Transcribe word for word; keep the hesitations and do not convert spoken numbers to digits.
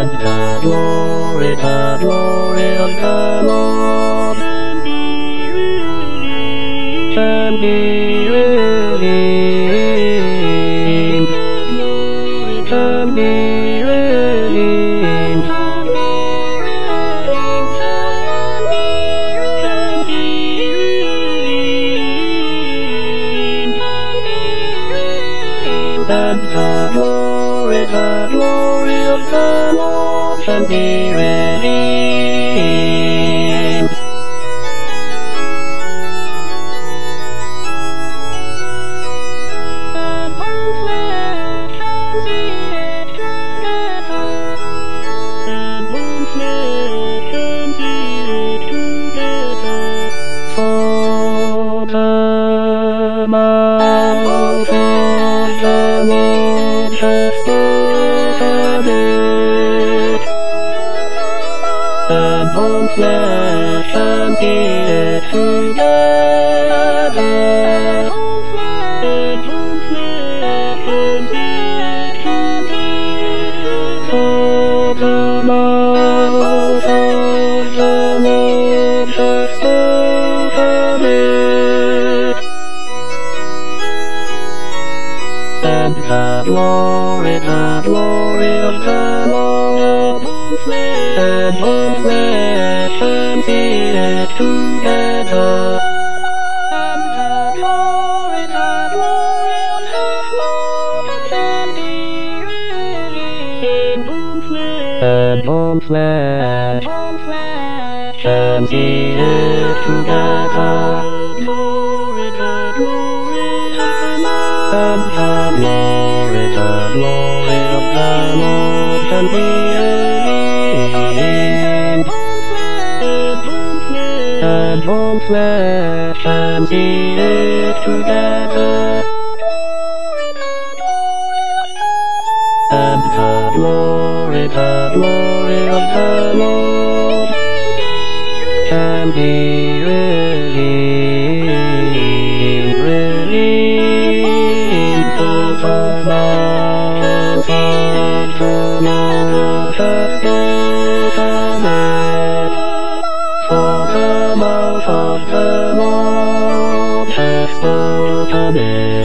and the glory, the glory of the Lord can be redeemed, can be redeemed, and the glory, the glory of the Lord can be redeemed. For the mouth of the Lord has spoken it, and all flesh can see it together, and all flesh can see it together. For the mouth of the Lord has spoken it, and the glory, the glory of the Lord, and all flesh can see it together, and the glory, the glory of the Lord can be redeemed, and all flesh can see it together, glory, the glory of the Lord, and the glory, the glory of the Lord can be redeemed, and all flesh can see it together, and the glory, the glory of the Lord can be redeemed, redeemed. For the mouth of the Lord has spoken it, for the mouth of the Lord has spoken it.